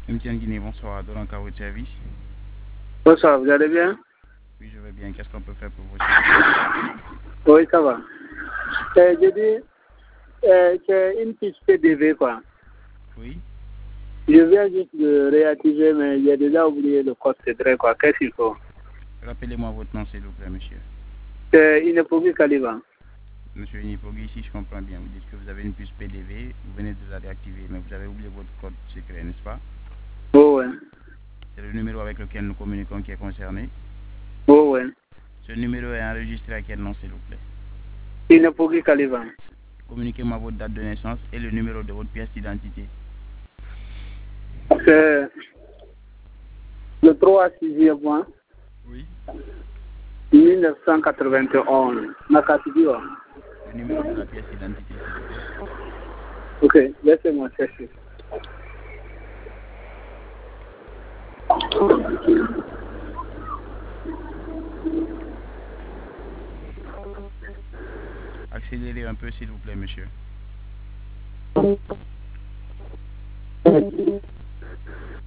MTN Guinée, bonsoir. Dans votre service. Bonsoir, vous allez bien? Oui, je vais bien. Qu'est-ce qu'on peut faire pour vous, s'il vous plaît? Oui, ça va. Je dis, c'est une fiche PDV, quoi. Oui. Je viens juste de réactiver, mais j'ai déjà oublié le code secret, quoi. Qu'est-ce qu'il faut? Rappelez-moi votre nom, s'il vous plaît, monsieur. C'est Inepogi Caliban. Monsieur Nipogui, si je comprends bien, vous dites que vous avez une puce PDV, vous venez de la réactiver, mais vous avez oublié votre code secret, n'est-ce pas? Oh, ouais. C'est le numéro avec lequel nous communiquons qui est concerné. Oh, ouais. Ce numéro est enregistré à quel nom, s'il vous plaît? Inepogi Caliban. Communiquez-moi votre date de naissance et le numéro de votre pièce d'identité. C'est le 3-6e mois, Oui. 1991. Nakatibiwa. Le numéro de la pièce d'identité, s'il vous plaît. Ok, laissez-moi chercher. Accélérez un peu, s'il vous plaît, monsieur.